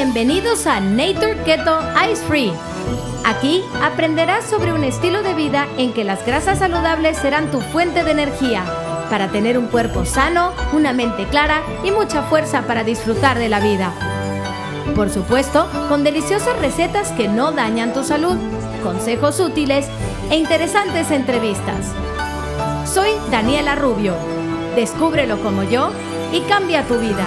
Bienvenidos a Nature Keto Ice Free. Aquí aprenderás sobre un estilo de vida en que las grasas saludables serán tu fuente de energía para tener un cuerpo sano, una mente clara y mucha fuerza para disfrutar de la vida. Por supuesto, con deliciosas recetas que no dañan tu salud, consejos útiles e interesantes entrevistas. Soy Daniela Rubio. Descúbrelo como yo y cambia tu vida.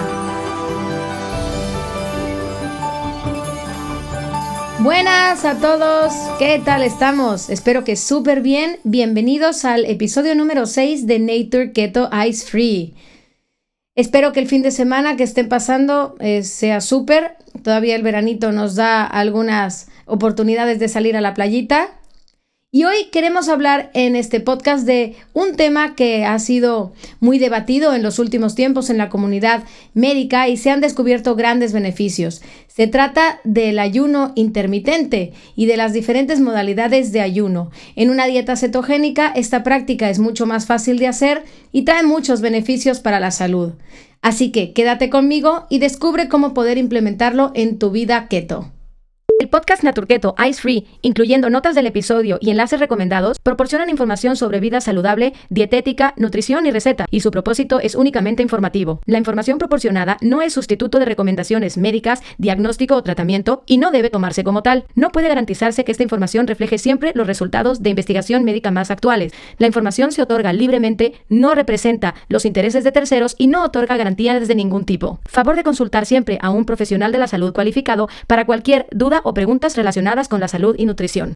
Buenas a todos, ¿qué tal estamos? Espero que súper bien. Bienvenidos al episodio número 6 de Nature Keto Ice Free. Espero que el fin de semana que estén pasando sea súper. Todavía el veranito nos da algunas oportunidades de salir a la playita. Y hoy queremos hablar en este podcast de un tema que ha sido muy debatido en los últimos tiempos en la comunidad médica y se han descubierto grandes beneficios. Se trata del ayuno intermitente y de las diferentes modalidades de ayuno. En una dieta cetogénica, esta práctica es mucho más fácil de hacer y trae muchos beneficios para la salud. Así que quédate conmigo y descubre cómo poder implementarlo en tu vida keto. El podcast Nature Keto Ice Free, incluyendo notas del episodio y enlaces recomendados, proporcionan información sobre vida saludable, dietética, nutrición y receta, y su propósito es únicamente informativo. La información proporcionada no es sustituto de recomendaciones médicas, diagnóstico o tratamiento y no debe tomarse como tal. No puede garantizarse que esta información refleje siempre los resultados de investigación médica más actuales. La información se otorga libremente, no representa los intereses de terceros y no otorga garantías de ningún tipo. Favor de consultar siempre a un profesional de la salud cualificado para cualquier duda o preguntas relacionadas con la salud y nutrición.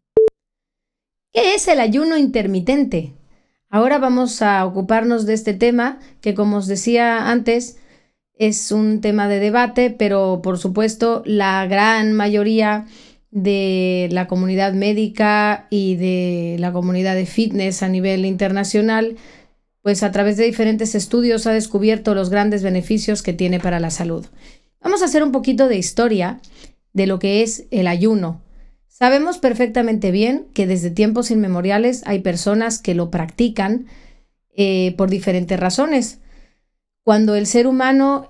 ¿Qué es el ayuno intermitente? Ahora vamos a ocuparnos de este tema que, como os decía antes, es un tema de debate, pero por supuesto la gran mayoría de la comunidad médica y de la comunidad de fitness a nivel internacional, pues a través de diferentes estudios ha descubierto los grandes beneficios que tiene para la salud. Vamos a hacer un poquito de historia de lo que es el ayuno. Sabemos perfectamente bien que desde tiempos inmemoriales hay personas que lo practican por diferentes razones. Cuando el ser humano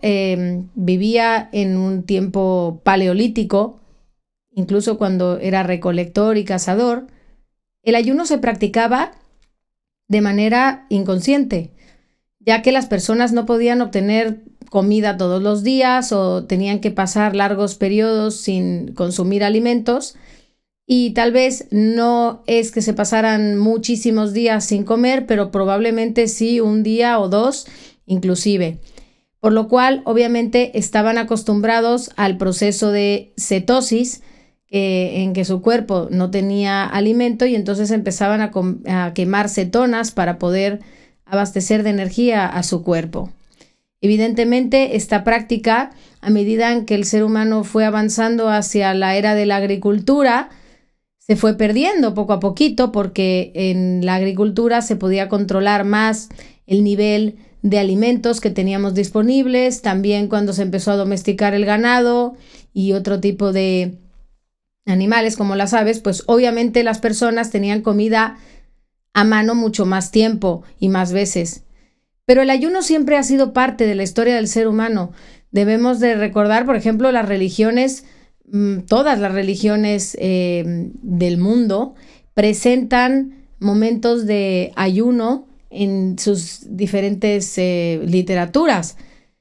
vivía en un tiempo paleolítico, incluso cuando era recolector y cazador, el ayuno se practicaba de manera inconsciente, ya que las personas no podían obtener comida todos los días o tenían que pasar largos periodos sin consumir alimentos, y tal vez no es que se pasaran muchísimos días sin comer, pero probablemente sí un día o dos inclusive, por lo cual obviamente estaban acostumbrados al proceso de cetosis en que su cuerpo no tenía alimento y entonces empezaban a quemar cetonas para poder abastecer de energía a su cuerpo. Evidentemente, esta práctica, a medida en que el ser humano fue avanzando hacia la era de la agricultura, se fue perdiendo poco a poquito porque en la agricultura se podía controlar más el nivel de alimentos que teníamos disponibles, también cuando se empezó a domesticar el ganado y otro tipo de animales como las aves, pues obviamente las personas tenían comida a mano mucho más tiempo y más veces. Pero el ayuno siempre ha sido parte de la historia del ser humano. Debemos de recordar, por ejemplo, las religiones, todas las religiones del mundo presentan momentos de ayuno en sus diferentes literaturas.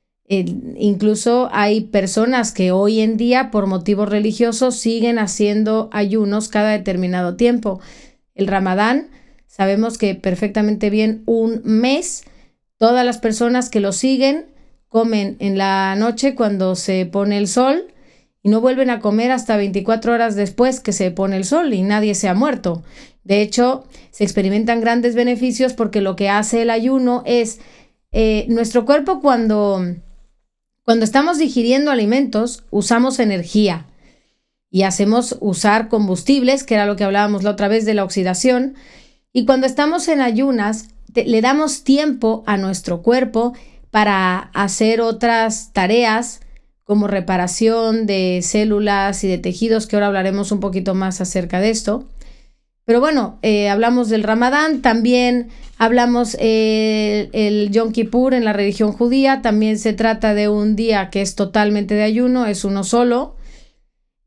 Incluso hay personas que hoy en día, por motivos religiosos, siguen haciendo ayunos cada determinado tiempo. El Ramadán, sabemos que perfectamente bien un mes. Todas las personas que lo siguen comen en la noche cuando se pone el sol y no vuelven a comer hasta 24 horas después que se pone el sol y nadie se ha muerto. De hecho, se experimentan grandes beneficios porque lo que hace el ayuno es nuestro cuerpo cuando estamos digiriendo alimentos, usamos energía y hacemos usar combustibles, que era lo que hablábamos la otra vez de la oxidación, y cuando estamos en ayunas, le damos tiempo a nuestro cuerpo para hacer otras tareas como reparación de células y de tejidos, que ahora hablaremos un poquito más acerca de esto. Pero bueno, hablamos del Ramadán, también hablamos el Yom Kippur en la religión judía, también se trata de un día que es totalmente de ayuno, es uno solo,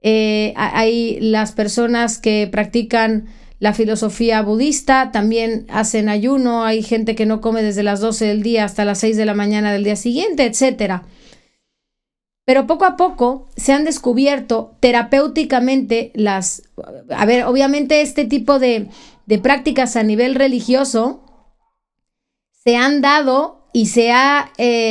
Hay las personas que practican la filosofía budista, también hacen ayuno. Hay gente que no come desde las 12 del día hasta las 6 de la mañana del día siguiente, etc. Pero poco a poco se han descubierto terapéuticamente obviamente este tipo de prácticas a nivel religioso se han dado y se ha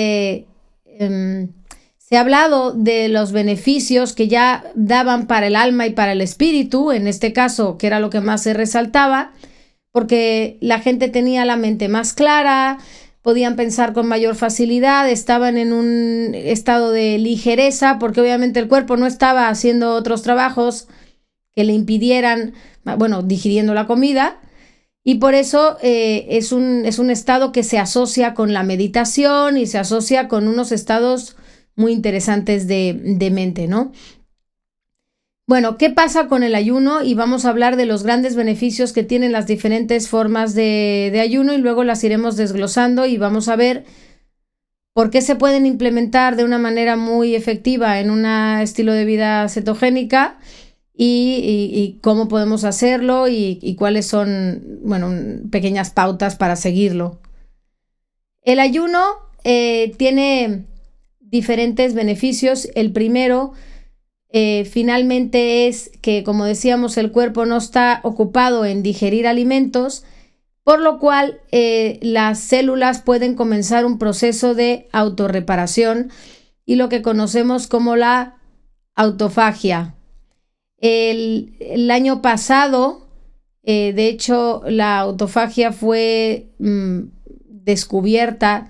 hablado de los beneficios que ya daban para el alma y para el espíritu, en este caso, que era lo que más se resaltaba, porque la gente tenía la mente más clara, podían pensar con mayor facilidad, estaban en un estado de ligereza, porque obviamente el cuerpo no estaba haciendo otros trabajos que le impidieran, digiriendo la comida, y por eso es un estado que se asocia con la meditación y se asocia con unos estados muy interesantes de mente, ¿no? Bueno, ¿qué pasa con el ayuno? Y vamos a hablar de los grandes beneficios que tienen las diferentes formas de ayuno y luego las iremos desglosando y vamos a ver por qué se pueden implementar de una manera muy efectiva en un estilo de vida cetogénica y cómo podemos hacerlo y cuáles son, pequeñas pautas para seguirlo. El ayuno tiene diferentes beneficios. El primero, finalmente, es que, como decíamos, el cuerpo no está ocupado en digerir alimentos, por lo cual las células pueden comenzar un proceso de autorreparación y lo que conocemos como la autofagia. El año pasado, de hecho, la autofagia fue descubierta,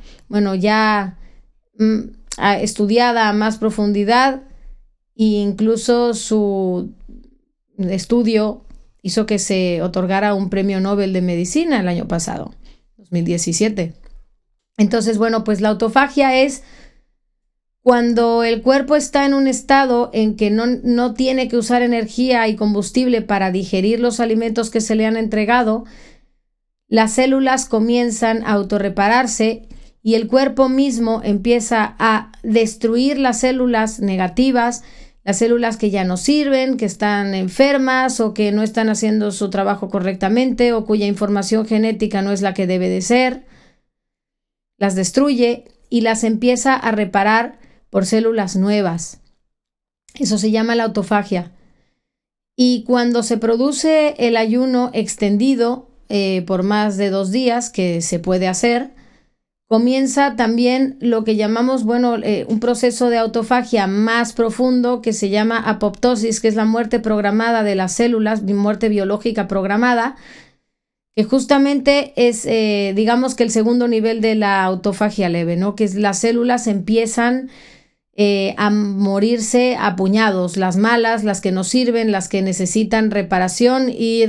estudiada a más profundidad, e incluso su estudio hizo que se otorgara un premio Nobel de Medicina el año pasado, 2017. Entonces, pues la autofagia es cuando el cuerpo está en un estado en que no tiene que usar energía y combustible para digerir los alimentos que se le han entregado, las células comienzan a autorrepararse y el cuerpo mismo empieza a destruir las células negativas, las células que ya no sirven, que están enfermas o que no están haciendo su trabajo correctamente o cuya información genética no es la que debe de ser. Las destruye y las empieza a reparar por células nuevas. Eso se llama la autofagia. Y cuando se produce el ayuno extendido por más de 2 días, que se puede hacer, comienza también lo que llamamos, un proceso de autofagia más profundo que se llama apoptosis, que es la muerte programada de las células, muerte biológica programada, que justamente es, digamos que el segundo nivel de la autofagia leve, ¿no? Que las células empiezan a morirse a puñados, las malas, las que no sirven, las que necesitan reparación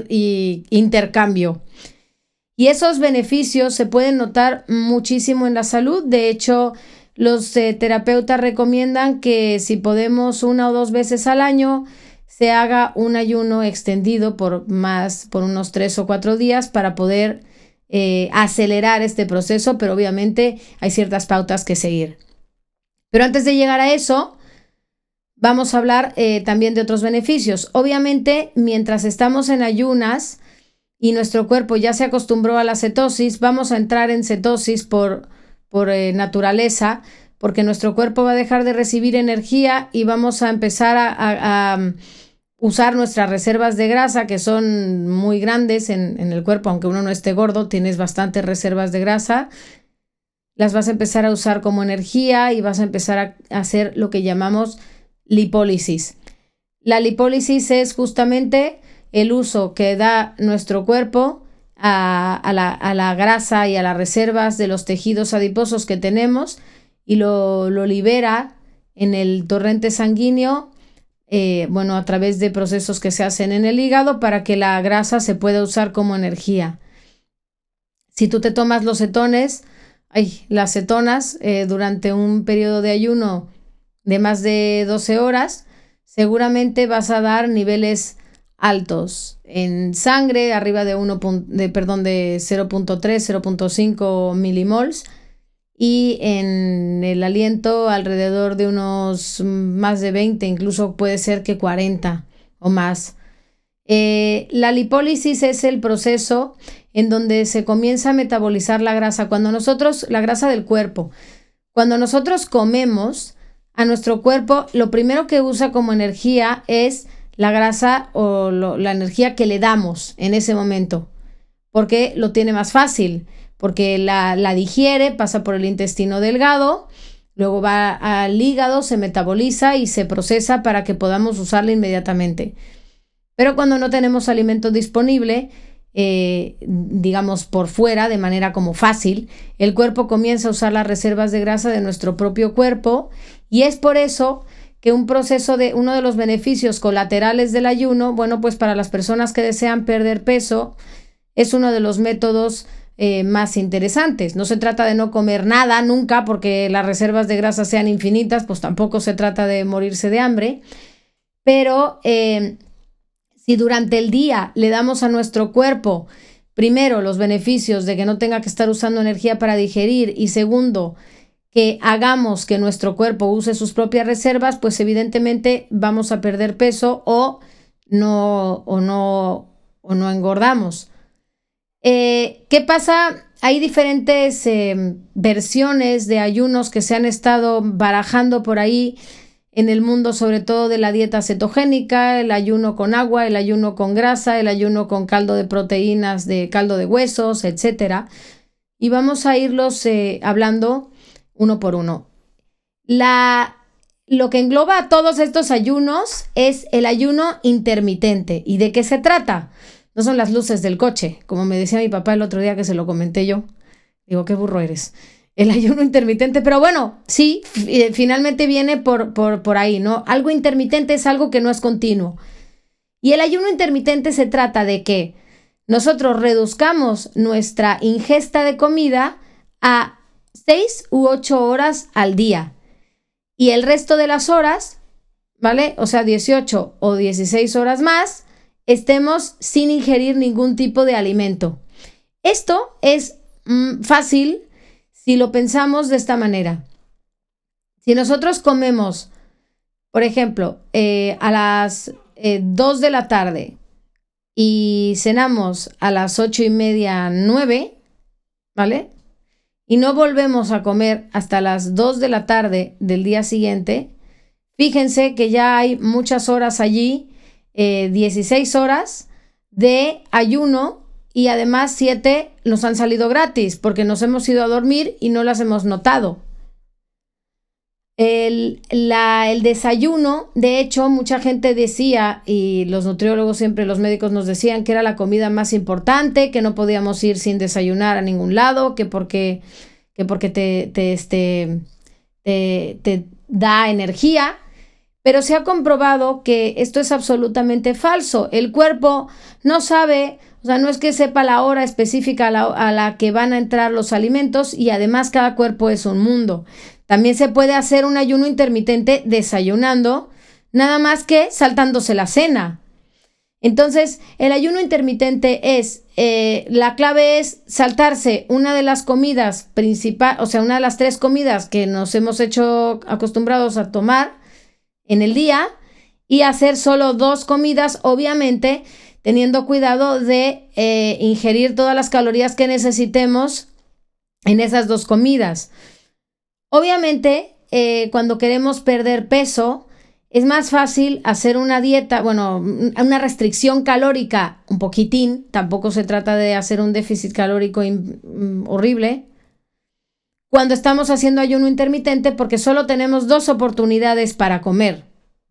y intercambio. Y esos beneficios se pueden notar muchísimo en la salud. De hecho, los terapeutas recomiendan que si podemos 1 o 2 veces al año se haga un ayuno extendido por unos 3 o 4 días para poder acelerar este proceso, pero obviamente hay ciertas pautas que seguir. Pero antes de llegar a eso, vamos a hablar también de otros beneficios. Obviamente, mientras estamos en ayunas y nuestro cuerpo ya se acostumbró a la cetosis, vamos a entrar en cetosis por naturaleza, porque nuestro cuerpo va a dejar de recibir energía y vamos a empezar a usar nuestras reservas de grasa, que son muy grandes en el cuerpo. Aunque uno no esté gordo, tienes bastantes reservas de grasa. Las vas a empezar a usar como energía y vas a empezar a hacer lo que llamamos lipólisis. La lipólisis es justamente el uso que da nuestro cuerpo a la grasa y a las reservas de los tejidos adiposos que tenemos y lo libera en el torrente sanguíneo, a través de procesos que se hacen en el hígado para que la grasa se pueda usar como energía. Si tú te tomas las cetonas durante un periodo de ayuno de más de 12 horas, seguramente vas a dar niveles altos en sangre, arriba de 0.3, 0.5 milimols, y en el aliento alrededor de unos más de 20, incluso puede ser que 40 o más. La lipólisis es el proceso en donde se comienza a metabolizar la grasa. La grasa del cuerpo, cuando nosotros comemos, a nuestro cuerpo lo primero que usa como energía es la grasa o la energía que le damos en ese momento, porque lo tiene más fácil, porque la digiere, pasa por el intestino delgado, luego va al hígado, se metaboliza y se procesa para que podamos usarla inmediatamente. Pero cuando no tenemos alimento disponible, digamos por fuera, de manera como fácil, el cuerpo comienza a usar las reservas de grasa de nuestro propio cuerpo, y es por eso que uno de los beneficios colaterales del ayuno, bueno, pues para las personas que desean perder peso, es uno de los métodos más interesantes. No se trata de no comer nada nunca porque las reservas de grasa sean infinitas, pues tampoco se trata de morirse de hambre, pero si durante el día le damos a nuestro cuerpo, primero, los beneficios de que no tenga que estar usando energía para digerir, y segundo, que hagamos que nuestro cuerpo use sus propias reservas, pues evidentemente vamos a perder peso o no engordamos. ¿Qué pasa? Hay diferentes versiones de ayunos que se han estado barajando por ahí en el mundo, sobre todo de la dieta cetogénica, el ayuno con agua, el ayuno con grasa, el ayuno con caldo de proteínas, de caldo de huesos, etcétera. Y vamos a irlos hablando uno por uno. Lo que engloba a todos estos ayunos es el ayuno intermitente. ¿Y de qué se trata? No son las luces del coche, como me decía mi papá el otro día que se lo comenté yo. Digo, qué burro eres. El ayuno intermitente, pero bueno, sí, finalmente viene por ahí, ¿no? Algo intermitente es algo que no es continuo. Y el ayuno intermitente se trata de que nosotros reduzcamos nuestra ingesta de comida a 6 u 8 horas al día. Y el resto de las horas, ¿vale? O sea, 18 o 16 horas más, estemos sin ingerir ningún tipo de alimento. Esto es fácil si lo pensamos de esta manera. Si nosotros comemos, por ejemplo, a las 2 de la tarde y cenamos a las 8:30, 9, ¿vale? Y no volvemos a comer hasta las 2 de la tarde del día siguiente, fíjense que ya hay muchas horas allí, 16 horas de ayuno, y además 7 nos han salido gratis porque nos hemos ido a dormir y no las hemos notado. El desayuno, de hecho, mucha gente decía, y los nutriólogos siempre, los médicos nos decían que era la comida más importante, que no podíamos ir sin desayunar a ningún lado, que porque te da energía. Pero se ha comprobado que esto es absolutamente falso. El cuerpo no sabe, o sea, no es que sepa la hora específica a la que van a entrar los alimentos, y además cada cuerpo es un mundo. También se puede hacer un ayuno intermitente desayunando, nada más que saltándose la cena. Entonces, el ayuno intermitente la clave es saltarse una de las comidas principales, o sea, una de las 3 comidas que nos hemos hecho acostumbrados a tomar en el día, y hacer solo 2 comidas, obviamente teniendo cuidado de ingerir todas las calorías que necesitemos en esas 2 comidas. Obviamente, cuando queremos perder peso, es más fácil hacer una dieta, una restricción calórica un poquitín, tampoco se trata de hacer un déficit calórico horrible, cuando estamos haciendo ayuno intermitente, porque solo tenemos 2 oportunidades para comer.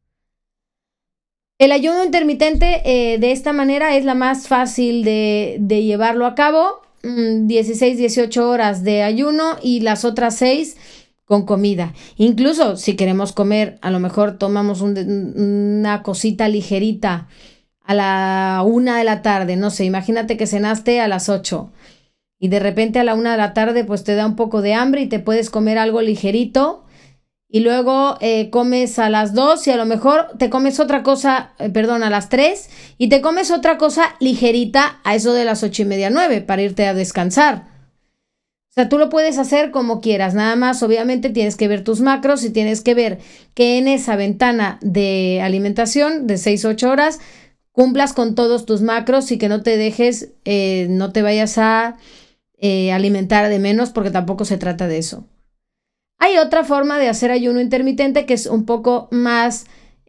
El ayuno intermitente de esta manera es la más fácil de llevarlo a cabo, 16, 18 horas de ayuno y las otras 6 con comida. Incluso si queremos comer, a lo mejor tomamos una cosita ligerita a la 1 de la tarde, no sé, imagínate que cenaste a las 8 y de repente a la 1 de la tarde pues te da un poco de hambre y te puedes comer algo ligerito, y luego comes a las 2 y a lo mejor te comes otra cosa, a las 3, y te comes otra cosa ligerita a eso de las 8:30, 9 para irte a descansar. O sea, tú lo puedes hacer como quieras, nada más obviamente tienes que ver tus macros y tienes que ver que en esa ventana de alimentación de 6 a 8 horas cumplas con todos tus macros y que no te dejes, no te vayas a alimentar de menos, porque tampoco se trata de eso. Hay otra forma de hacer ayuno intermitente que es un poco más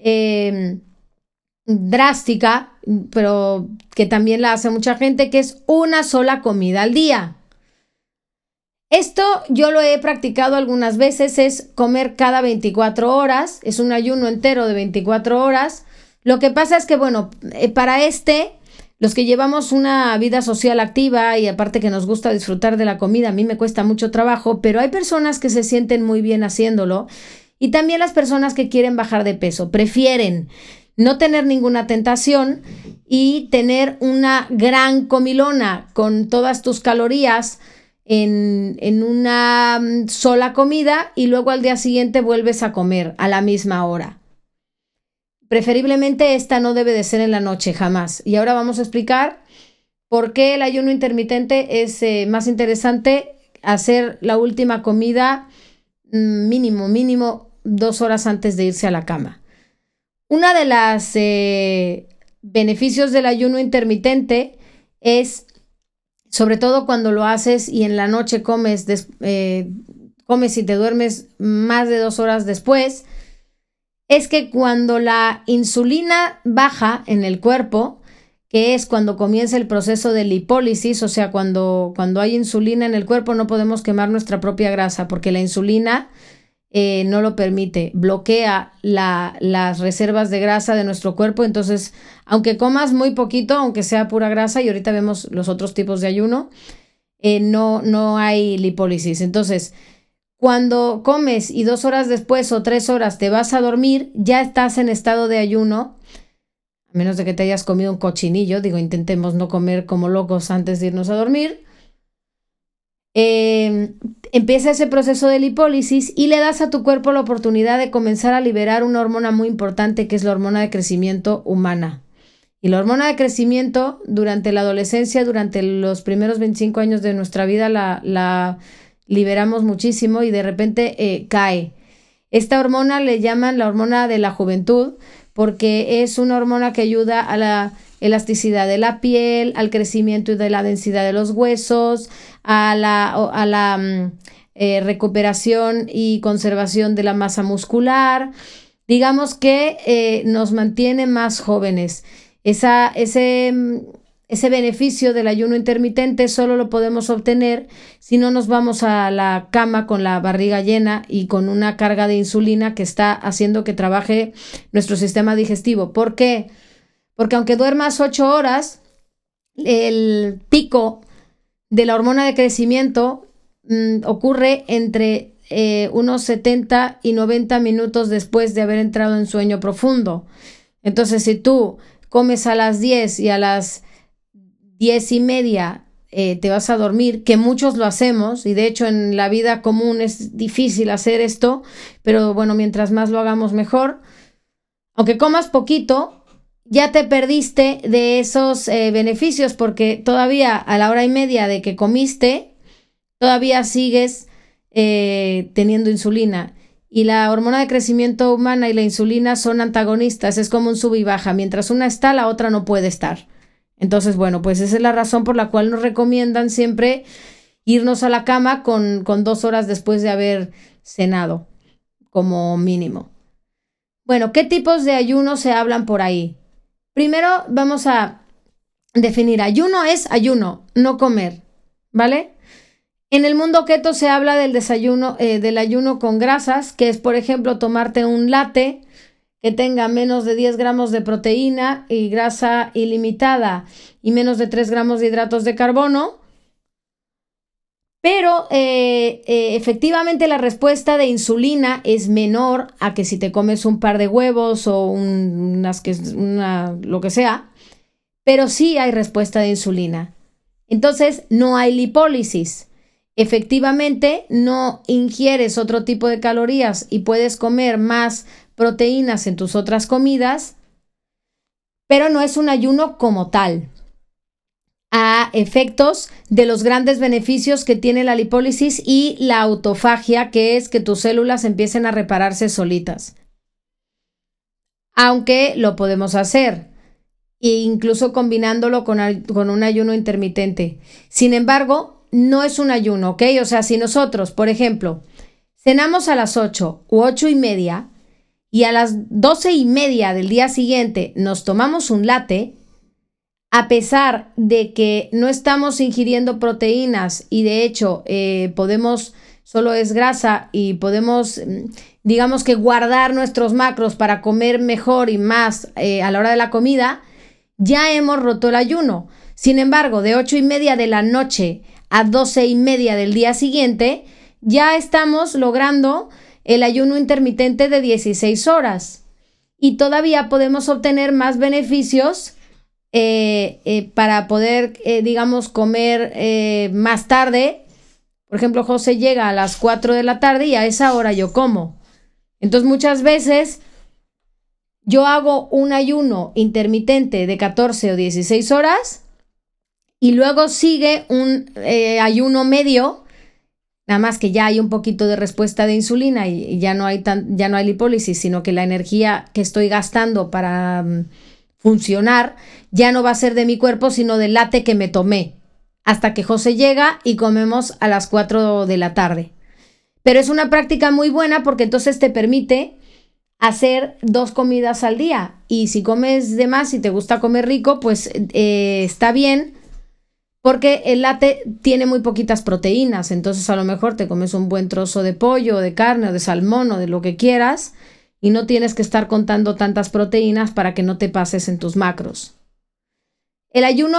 drástica, pero que también la hace mucha gente, que es una sola comida al día. Esto yo lo he practicado algunas veces, es comer cada 24 horas, es un ayuno entero de 24 horas. Lo que pasa es que, bueno, para los que llevamos una vida social activa y aparte que nos gusta disfrutar de la comida, a mí me cuesta mucho trabajo, pero hay personas que se sienten muy bien haciéndolo y también las personas que quieren bajar de peso, prefieren no tener ninguna tentación y tener una gran comilona con todas tus calorías en una sola comida y luego al día siguiente vuelves a comer a la misma hora. Preferiblemente esta no debe de ser en la noche, jamás. Y ahora vamos a explicar por qué el ayuno intermitente es más interesante hacer la última comida mínimo 2 horas antes de irse a la cama. Una de las beneficios del ayuno intermitente es, sobre todo cuando lo haces y en la noche comes y te duermes más de 2 horas después, es que cuando la insulina baja en el cuerpo, que es cuando comienza el proceso de lipólisis, o sea, cuando hay insulina en el cuerpo no podemos quemar nuestra propia grasa porque la insulina no lo permite, bloquea las reservas de grasa de nuestro cuerpo. Entonces, aunque comas muy poquito, aunque sea pura grasa, y ahorita vemos los otros tipos de ayuno, no hay lipólisis. Entonces, cuando comes y 2 horas después o 3 horas te vas a dormir, ya estás en estado de ayuno, a menos de que te hayas comido un cochinillo. Intentemos no comer como locos antes de irnos a dormir. Empieza ese proceso de lipólisis y le das a tu cuerpo la oportunidad de comenzar a liberar una hormona muy importante, que es la hormona de crecimiento humana. Y la hormona de crecimiento durante la adolescencia, durante los primeros 25 años de nuestra vida, la liberamos muchísimo y de repente cae. Esta hormona le llaman la hormona de la juventud porque es una hormona que ayuda a la elasticidad de la piel, al crecimiento y de la densidad de los huesos, a la recuperación y conservación de la masa muscular. Digamos que nos mantiene más jóvenes. Ese beneficio del ayuno intermitente solo lo podemos obtener si no nos vamos a la cama con la barriga llena y con una carga de insulina que está haciendo que trabaje nuestro sistema digestivo. ¿Por qué? Porque aunque duermas 8 horas, el pico de la hormona de crecimiento ocurre entre unos 70 y 90 minutos después de haber entrado en sueño profundo. Entonces, si tú comes a las 10 y a las 10:30 te vas a dormir, que muchos lo hacemos, y de hecho en la vida común es difícil hacer esto, pero bueno, mientras más lo hagamos mejor. Aunque comas poquito, ya te perdiste de esos beneficios, porque todavía a la 1:30 de que comiste, todavía sigues teniendo insulina. Y la hormona de crecimiento humana y la insulina son antagonistas, es como un sub y baja. Mientras una está, la otra no puede estar. Entonces, bueno, pues esa es la razón por la cual nos recomiendan siempre irnos a la cama con 2 horas después de haber cenado, como mínimo. Bueno, ¿qué tipos de ayuno se hablan por ahí? Primero vamos a definir. Ayuno es ayuno, no comer, ¿vale? En el mundo keto se habla del ayuno con grasas, que es, por ejemplo, tomarte un latte que tenga menos de 10 gramos de proteína y grasa ilimitada y menos de 3 gramos de hidratos de carbono. Pero efectivamente la respuesta de insulina es menor a que si te comes un par de huevos o lo que sea, pero sí hay respuesta de insulina. Entonces no hay lipólisis. Efectivamente no ingieres otro tipo de calorías y puedes comer más proteínas en tus otras comidas, pero no es un ayuno como tal. a efectos de los grandes beneficios que tiene la lipólisis y la autofagia, que es que tus células empiecen a repararse solitas. Aunque lo podemos hacer, e incluso combinándolo con un ayuno intermitente. Sin embargo, no es un ayuno, ¿ok? O sea, si nosotros, por ejemplo, cenamos a las 8 u 8:30 y a las 12:30 del día siguiente nos tomamos un latte, a pesar de que no estamos ingiriendo proteínas y de hecho solo es grasa y podemos, digamos que guardar nuestros macros para comer mejor y más a la hora de la comida, ya hemos roto el ayuno. Sin embargo, de 8:30 de la noche a 12:30 del día siguiente, ya estamos logrando el ayuno intermitente de 16 horas y todavía podemos obtener más beneficios para poder, digamos, comer más tarde. Por ejemplo, José llega a las 4 de la tarde y a esa hora yo como. Entonces, muchas veces yo hago un ayuno intermitente de 14 o 16 horas y luego sigue un ayuno medio, nada más que ya hay un poquito de respuesta de insulina y ya no hay lipólisis, sino que la energía que estoy gastando para funcionar ya no va a ser de mi cuerpo, sino del latte que me tomé, hasta que José llega y comemos a las 4 de la tarde. Pero es una práctica muy buena porque entonces te permite hacer 2 comidas al día, y si comes de más y te gusta comer rico, pues está bien, porque el latte tiene muy poquitas proteínas. Entonces a lo mejor te comes un buen trozo de pollo, de carne o de salmón o de lo que quieras, y no tienes que estar contando tantas proteínas para que no te pases en tus macros. El ayuno,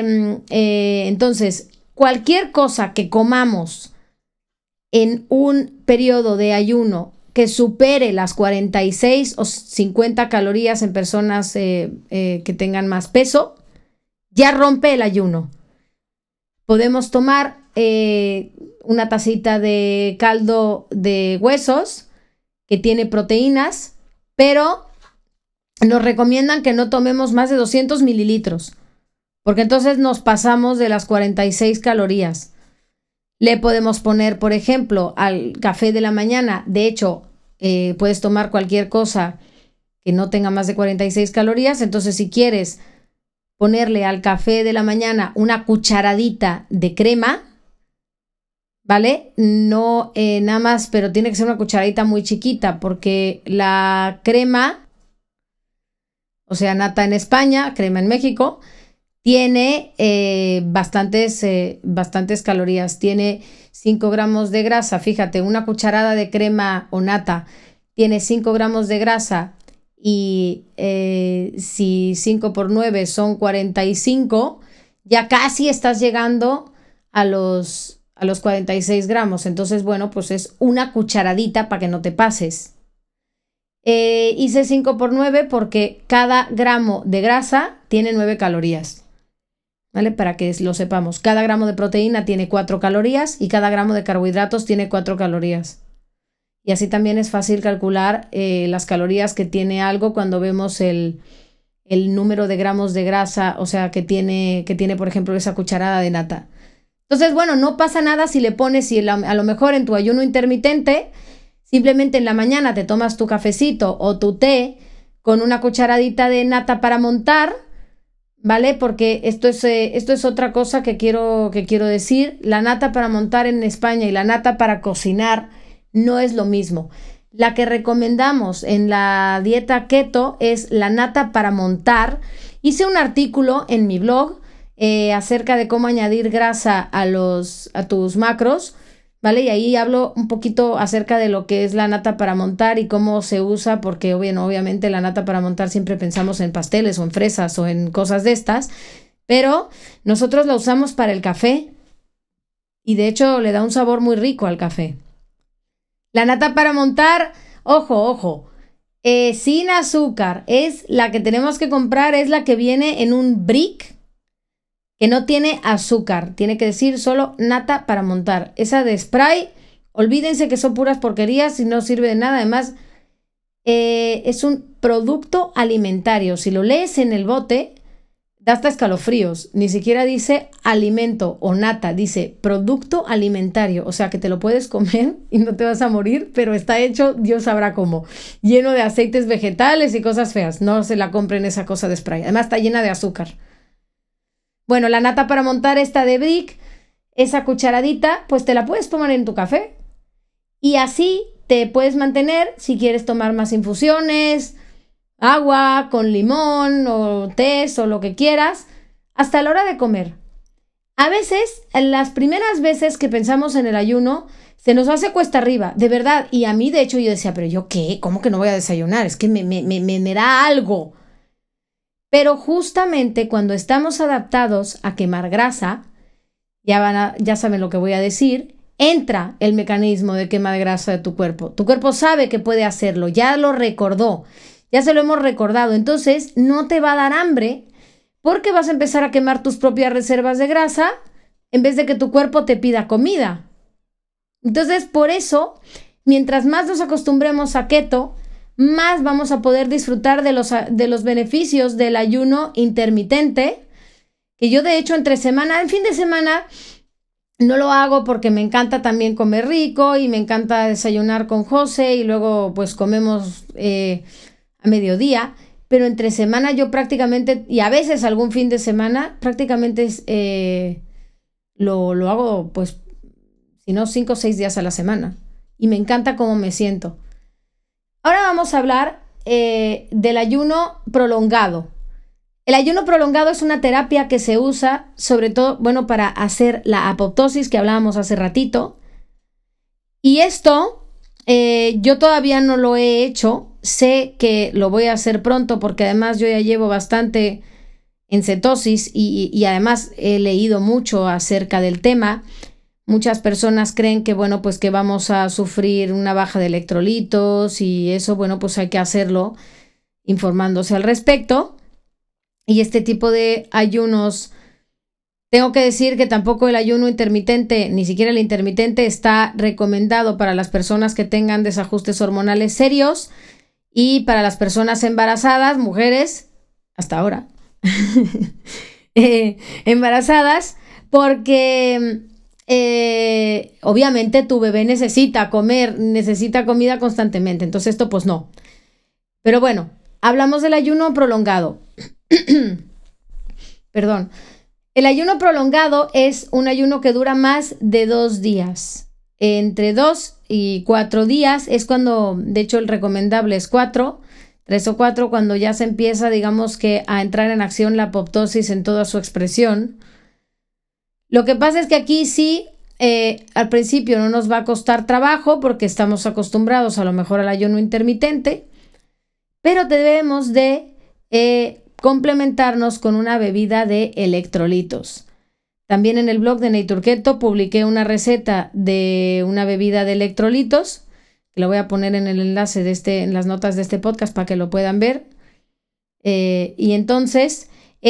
entonces, cualquier cosa que comamos en un periodo de ayuno que supere las 46 o 50 calorías en personas que tengan más peso, ya rompe el ayuno. Podemos tomar una tacita de caldo de huesos que tiene proteínas, pero nos recomiendan que no tomemos más de 200 mililitros, porque entonces nos pasamos de las 46 calorías. Le podemos poner, por ejemplo, al café de la mañana, de hecho, puedes tomar cualquier cosa que no tenga más de 46 calorías, entonces si quieres ponerle al café de la mañana una cucharadita de crema, ¿vale? No nada más, pero tiene que ser una cucharadita muy chiquita, porque la crema, o sea, nata en España, crema en México, tiene bastantes calorías. Tiene 5 gramos de grasa. Fíjate, una cucharada de crema o nata tiene 5 gramos de grasa, y si 5 por 9 son 45, ya casi estás llegando a los 46 gramos. Entonces, bueno, pues es una cucharadita para que no te pases. Hice 5 por 9 porque cada gramo de grasa tiene 9 calorías. ¿Vale? Para que lo sepamos. Cada gramo de proteína tiene 4 calorías y cada gramo de carbohidratos tiene 4 calorías. Y así también es fácil calcular las calorías que tiene algo cuando vemos el número de gramos de grasa, o sea, que tiene, por ejemplo, esa cucharada de nata. Entonces, bueno, no pasa nada si le pones, si a lo mejor en tu ayuno intermitente, simplemente en la mañana te tomas tu cafecito o tu té con una cucharadita de nata para montar, ¿vale? Porque esto es otra cosa que quiero decir. La nata para montar en España y la nata para cocinar no es lo mismo. La que recomendamos en la dieta keto es la nata para montar. Hice un artículo en mi blog acerca de cómo añadir grasa a tus macros, ¿vale? Y ahí hablo un poquito acerca de lo que es la nata para montar y cómo se usa, porque obviamente la nata para montar siempre pensamos en pasteles o en fresas o en cosas de estas, pero nosotros la usamos para el café y de hecho le da un sabor muy rico al café. La nata para montar, ojo, sin azúcar, es la que tenemos que comprar, es la que viene en un brick, que no tiene azúcar, tiene que decir solo nata para montar. Esa de spray, olvídense que son puras porquerías y no sirve de nada. Además, es un producto alimentario. Si lo lees en el bote, da hasta escalofríos. Ni siquiera dice alimento o nata, dice producto alimentario. O sea que te lo puedes comer y no te vas a morir, pero está hecho, Dios sabrá cómo, lleno de aceites vegetales y cosas feas. No se la compren esa cosa de spray. Además está llena de azúcar. Bueno, la nata para montar esta de Brick, esa cucharadita, pues te la puedes tomar en tu café. Y así te puedes mantener si quieres tomar más infusiones, agua con limón o té o lo que quieras, hasta la hora de comer. A veces, las primeras veces que pensamos en el ayuno, se nos hace cuesta arriba, de verdad. Y a mí, de hecho, yo decía, ¿pero yo qué? ¿Cómo que no voy a desayunar? Es que me da algo. Pero justamente cuando estamos adaptados a quemar grasa, ya saben lo que voy a decir, entra el mecanismo de quema de grasa de tu cuerpo. Tu cuerpo sabe que puede hacerlo, ya lo recordó. Ya se lo hemos recordado, entonces no te va a dar hambre porque vas a empezar a quemar tus propias reservas de grasa en vez de que tu cuerpo te pida comida. Entonces, por eso, mientras más nos acostumbremos a keto, más vamos a poder disfrutar de los beneficios del ayuno intermitente, que yo de hecho en fin de semana, no lo hago porque me encanta también comer rico y me encanta desayunar con José y luego pues comemos a mediodía, pero entre semana yo prácticamente, y a veces algún fin de semana, prácticamente lo hago, pues, si no, 5 o 6 días a la semana. Y me encanta cómo me siento. Ahora vamos a hablar del ayuno prolongado. El ayuno prolongado es una terapia que se usa, sobre todo, bueno, para hacer la apoptosis que hablábamos hace ratito. Y esto, yo todavía no lo he hecho. Sé que lo voy a hacer pronto porque además yo ya llevo bastante en cetosis y además he leído mucho acerca del tema. Muchas personas creen que, bueno, pues que vamos a sufrir una baja de electrolitos y eso, bueno, pues hay que hacerlo informándose al respecto. Y este tipo de ayunos, tengo que decir que tampoco el ayuno intermitente, ni siquiera el intermitente, está recomendado para las personas que tengan desajustes hormonales serios. Y para las personas embarazadas, mujeres, hasta ahora, embarazadas, porque obviamente tu bebé necesita comida constantemente, entonces esto pues no. Pero bueno, hablamos del ayuno prolongado. Perdón. El ayuno prolongado es un ayuno que dura más de 2 días. Entre 2 y 4 días es cuando, de hecho el recomendable es 4, 3 o 4, cuando ya se empieza, digamos que a entrar en acción la apoptosis en toda su expresión. Lo que pasa es que aquí sí, al principio no nos va a costar trabajo porque estamos acostumbrados a lo mejor al ayuno intermitente, pero debemos de complementarnos con una bebida de electrolitos. También en el blog de Nature Keto publiqué una receta de una bebida de electrolitos, que lo voy a poner en el enlace en las notas de este podcast para que lo puedan ver. Y entonces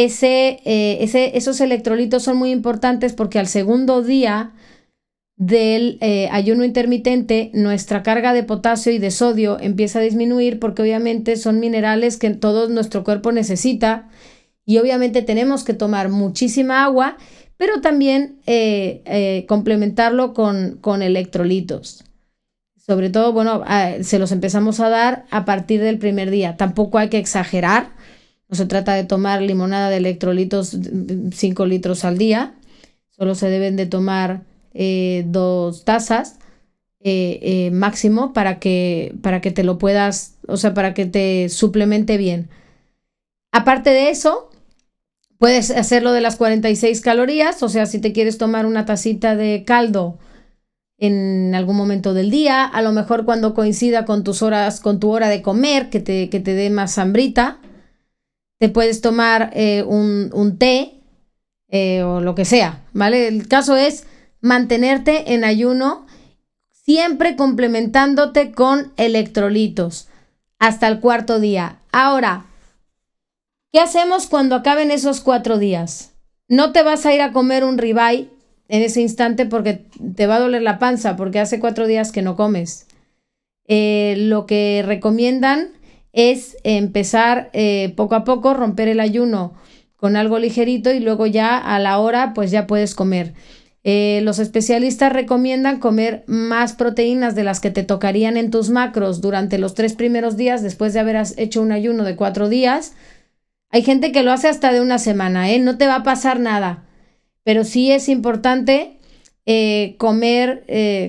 esos electrolitos son muy importantes porque al segundo día del ayuno intermitente nuestra carga de potasio y de sodio empieza a disminuir porque obviamente son minerales que todo nuestro cuerpo necesita y obviamente tenemos que tomar muchísima agua, pero también complementarlo con electrolitos. Sobre todo, bueno, se los empezamos a dar a partir del primer día. Tampoco hay que exagerar. No se trata de tomar limonada de electrolitos 5 litros al día. Solo se deben de tomar 2 tazas máximo para que te lo puedas, o sea, para que te suplemente bien. Aparte de eso, puedes hacerlo de las 46 calorías, o sea, si te quieres tomar una tacita de caldo en algún momento del día, a lo mejor cuando coincida con tu hora de comer, que te dé más hambrita, te puedes tomar un té o lo que sea, ¿vale? El caso es mantenerte en ayuno, siempre complementándote con electrolitos hasta el 4.º día. Ahora, ¿qué hacemos cuando acaben esos 4 días? No te vas a ir a comer un ribeye en ese instante porque te va a doler la panza porque hace 4 días que no comes. Lo que recomiendan es empezar poco a poco, romper el ayuno con algo ligerito y luego ya a la hora pues ya puedes comer. Los especialistas recomiendan comer más proteínas de las que te tocarían en tus macros durante los 3 primeros días después de haber hecho un ayuno de 4 días. Hay gente que lo hace hasta de una semana, no te va a pasar nada, pero sí es importante comer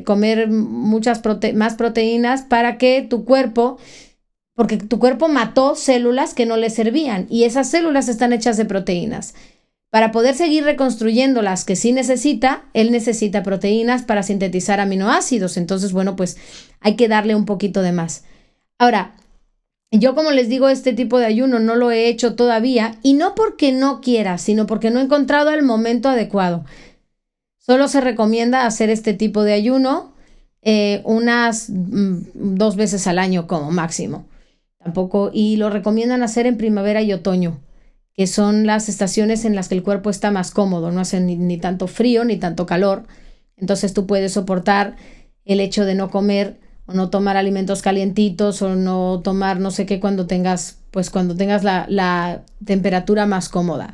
más proteínas para que porque tu cuerpo mató células que no le servían y esas células están hechas de proteínas. Para poder seguir reconstruyendo las que sí necesita, él necesita proteínas para sintetizar aminoácidos. Entonces, bueno, pues hay que darle un poquito de más. Ahora, yo como les digo, este tipo de ayuno no lo he hecho todavía y no porque no quiera, sino porque no he encontrado el momento adecuado. Solo se recomienda hacer este tipo de ayuno unas 2 veces al año como máximo. Tampoco, y lo recomiendan hacer en primavera y otoño, que son las estaciones en las que el cuerpo está más cómodo, no hace ni tanto frío ni tanto calor. Entonces tú puedes soportar el hecho de no comer o no tomar alimentos calientitos o no tomar no sé qué cuando tengas la temperatura más cómoda.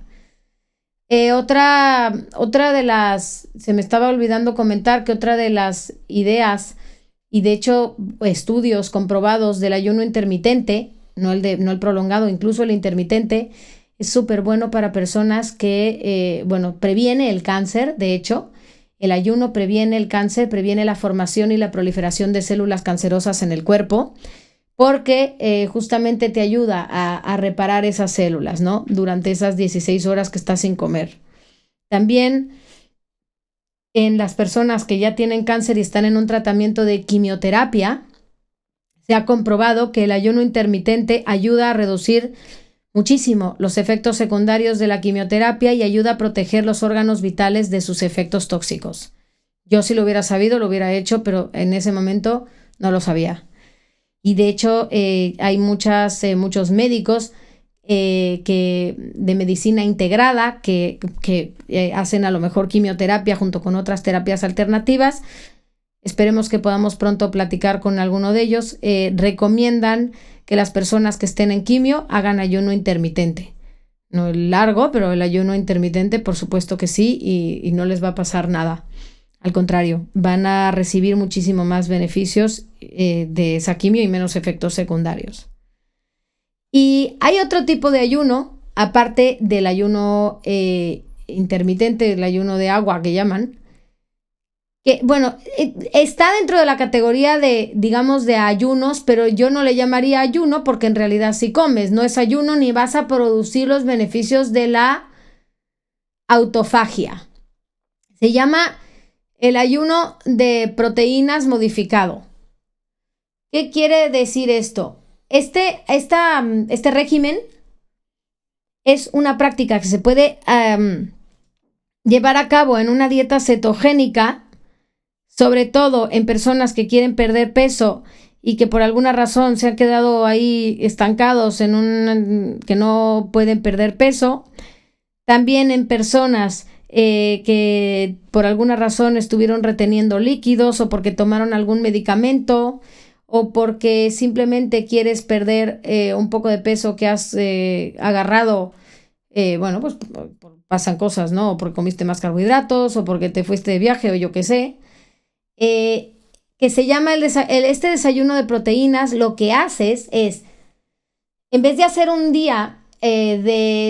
Otra de las, se me estaba olvidando comentar que otra de las ideas y de hecho estudios comprobados del ayuno intermitente, no el prolongado, incluso el intermitente, es súper bueno para personas que, previene el cáncer. De hecho, el ayuno previene el cáncer, previene la formación y la proliferación de células cancerosas en el cuerpo, porque justamente te ayuda a reparar esas células, ¿no? Durante esas 16 horas que estás sin comer. También en las personas que ya tienen cáncer y están en un tratamiento de quimioterapia, se ha comprobado que el ayuno intermitente ayuda a reducir muchísimo los efectos secundarios de la quimioterapia y ayuda a proteger los órganos vitales de sus efectos tóxicos. Yo si lo hubiera sabido, lo hubiera hecho, pero en ese momento no lo sabía. Y de hecho hay muchos médicos de medicina integrada que hacen a lo mejor quimioterapia junto con otras terapias alternativas. Esperemos que podamos pronto platicar con alguno de ellos. Recomiendan que las personas que estén en quimio hagan ayuno intermitente. No el largo, pero el ayuno intermitente, por supuesto que sí, y no les va a pasar nada. Al contrario, van a recibir muchísimo más beneficios de esa quimio y menos efectos secundarios. Y hay otro tipo de ayuno, aparte del ayuno intermitente, el ayuno de agua que llaman, que, está dentro de la categoría de, digamos, de ayunos, pero yo no le llamaría ayuno porque en realidad si comes, no es ayuno ni vas a producir los beneficios de la autofagia. Se llama el ayuno de proteínas modificado. ¿Qué quiere decir esto? Este régimen es una práctica que se puede llevar a cabo en una dieta cetogénica, sobre todo en personas que quieren perder peso y que por alguna razón se han quedado ahí estancados que no pueden perder peso. También en personas que por alguna razón estuvieron reteniendo líquidos o porque tomaron algún medicamento o porque simplemente quieres perder un poco de peso que has agarrado. Pues pasan cosas, ¿no? O porque comiste más carbohidratos o porque te fuiste de viaje o yo qué sé. Que se llama este desayuno de proteínas. Lo que haces es, en vez de hacer un día de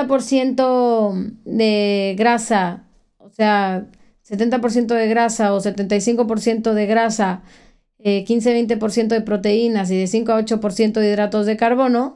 70% de grasa, o sea, 70% de grasa o 75% de grasa, 15-20% de proteínas y de 5 a 8% de hidratos de carbono,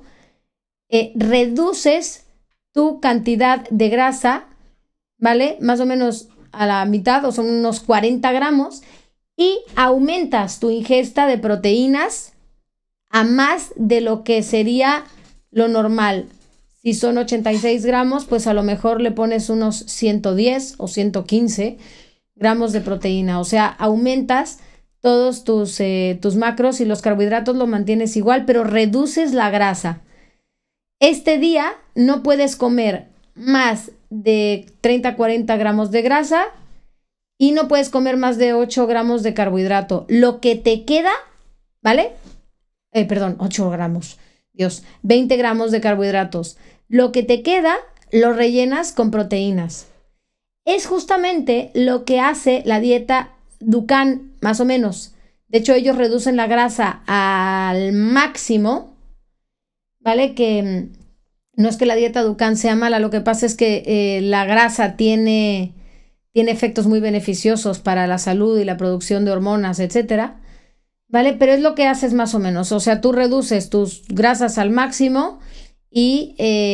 reduces tu cantidad de grasa, ¿vale? Más o menos a la mitad, o son unos 40 gramos, y aumentas tu ingesta de proteínas a más de lo que sería lo normal. Si son 86 gramos, pues a lo mejor le pones unos 110 o 115 gramos de proteína. O sea, aumentas todos tus macros y los carbohidratos lo mantienes igual, pero reduces la grasa. Este día no puedes comer más de 30-40 gramos de grasa y no puedes comer más de 8 gramos de carbohidrato. Lo que te queda, ¿vale? 8 gramos. 20 gramos de carbohidratos. Lo que te queda lo rellenas con proteínas. Es justamente lo que hace la dieta Dukan, más o menos. De hecho, ellos reducen la grasa al máximo, ¿vale? Que no es que la dieta Dukan sea mala, lo que pasa es que la grasa tiene efectos muy beneficiosos para la salud y la producción de hormonas, etcétera, ¿vale? Pero es lo que haces más o menos. O sea, tú reduces tus grasas al máximo y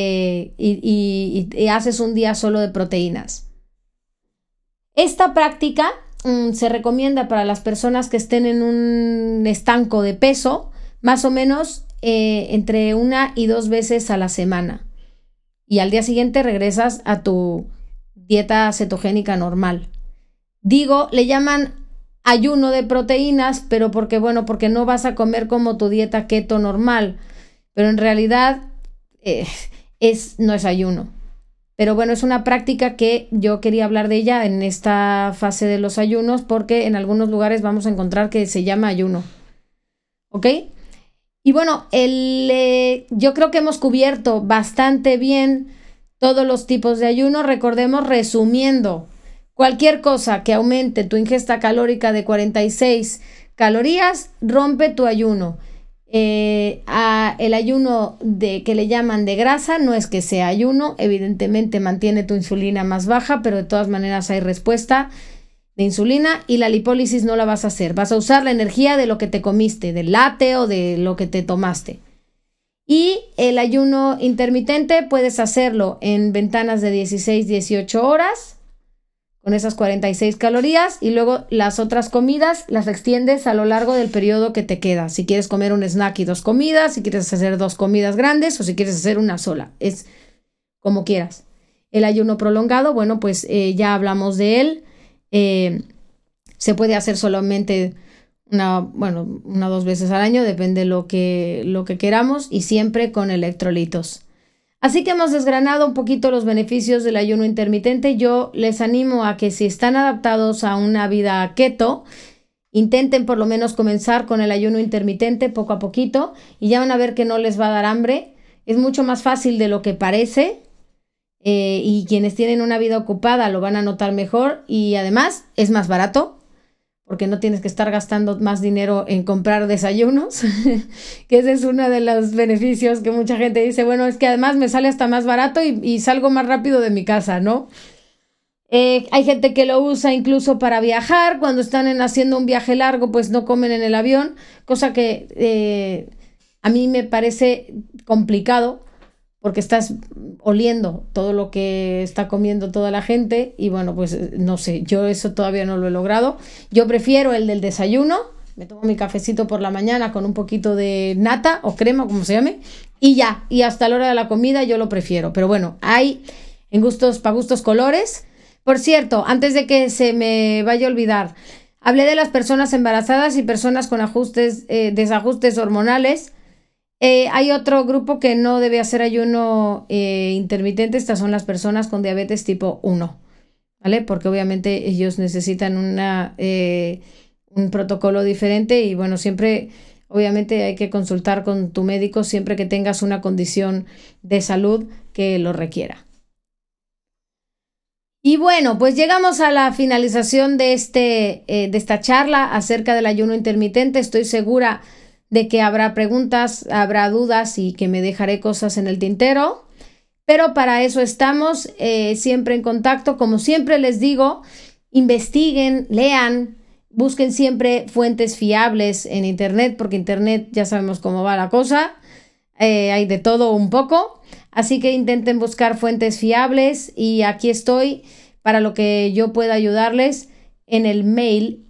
haces un día solo de proteínas. Esta práctica se recomienda para las personas que estén en un estanco de peso, más o menos entre 1 y 2 veces a la semana. Y al día siguiente regresas a tu dieta cetogénica normal. Digo, le llaman ayuno de proteínas, pero porque no vas a comer como tu dieta keto normal. Pero en realidad no es ayuno. Pero bueno, es una práctica que yo quería hablar de ella en esta fase de los ayunos, porque en algunos lugares vamos a encontrar que se llama ayuno. ¿Ok? Y bueno, yo creo que hemos cubierto bastante bien todos los tipos de ayuno. Recordemos, resumiendo, cualquier cosa que aumente tu ingesta calórica de 46 calorías rompe tu ayuno. El ayuno que le llaman de grasa no es que sea ayuno, evidentemente mantiene tu insulina más baja, pero de todas maneras hay respuesta de insulina y la lipólisis no la vas a hacer, vas a usar la energía de lo que te comiste, del latte o de lo que te tomaste. Y el ayuno intermitente puedes hacerlo en ventanas de 16-18 horas con esas 46 calorías y luego las otras comidas las extiendes a lo largo del periodo que te queda. Si quieres comer un snack y 2 comidas, si quieres hacer 2 comidas grandes o si quieres hacer una sola, es como quieras. El ayuno prolongado, bueno, pues ya hablamos de él. Se puede hacer solamente una o 2 veces al año, depende lo que queramos y siempre con electrolitos. Así que hemos desgranado un poquito los beneficios del ayuno intermitente. Yo les animo a que si están adaptados a una vida keto, intenten por lo menos comenzar con el ayuno intermitente poco a poquito y ya van a ver que no les va a dar hambre. Es mucho más fácil de lo que parece y quienes tienen una vida ocupada lo van a notar mejor y además es más barato, porque no tienes que estar gastando más dinero en comprar desayunos, que ese es uno de los beneficios que mucha gente dice, bueno, es que además me sale hasta más barato y salgo más rápido de mi casa, ¿no? Hay gente que lo usa incluso para viajar, cuando están haciendo un viaje largo, pues no comen en el avión, cosa que a mí me parece complicado, porque estás oliendo todo lo que está comiendo toda la gente y bueno, pues no sé, yo eso todavía no lo he logrado. Yo prefiero el del desayuno, me tomo mi cafecito por la mañana con un poquito de nata o crema, como se llame, y ya, y hasta la hora de la comida yo lo prefiero. Pero bueno, hay para gustos colores. Por cierto, antes de que se me vaya a olvidar, hablé de las personas embarazadas y personas con desajustes hormonales. Hay otro grupo que no debe hacer ayuno intermitente. Estas son las personas con diabetes tipo 1, ¿vale? Porque obviamente ellos necesitan un protocolo diferente y bueno, siempre obviamente hay que consultar con tu médico siempre que tengas una condición de salud que lo requiera. Y bueno, pues llegamos a la finalización de esta charla acerca del ayuno intermitente. Estoy segura de que habrá preguntas, habrá dudas y que me dejaré cosas en el tintero, pero para eso estamos siempre en contacto. Como siempre les digo, investiguen, lean, busquen siempre fuentes fiables en internet, porque internet ya sabemos cómo va la cosa, hay de todo un poco, así que intenten buscar fuentes fiables y aquí estoy para lo que yo pueda ayudarles en el mail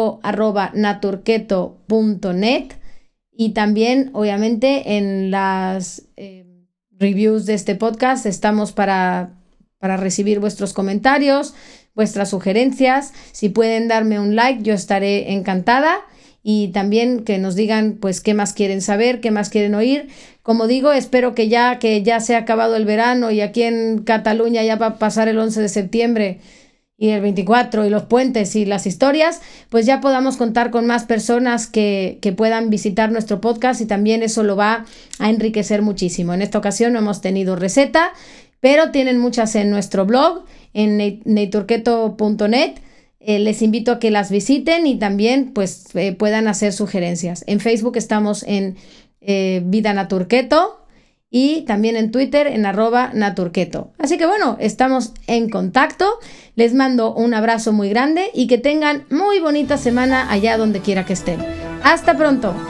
info@naturketo.net. Y también, obviamente, en las reviews de este podcast estamos para recibir vuestros comentarios, vuestras sugerencias. Si pueden darme un like, yo estaré encantada. Y también que nos digan, pues, qué más quieren saber, qué más quieren oír. Como digo, espero que ya se ha acabado el verano y aquí en Cataluña ya va a pasar el 11 de septiembre y el 24 y los puentes y las historias, pues ya podamos contar con más personas que puedan visitar nuestro podcast y también eso lo va a enriquecer muchísimo. En esta ocasión no hemos tenido receta, pero tienen muchas en nuestro blog, en naturketo.net. Les invito a que las visiten y también pues puedan hacer sugerencias. En Facebook estamos en Vida Naturketo y también en Twitter en @naturketo. Así que bueno, estamos en contacto. Les mando un abrazo muy grande y que tengan muy bonita semana allá donde quiera que estén. Hasta pronto.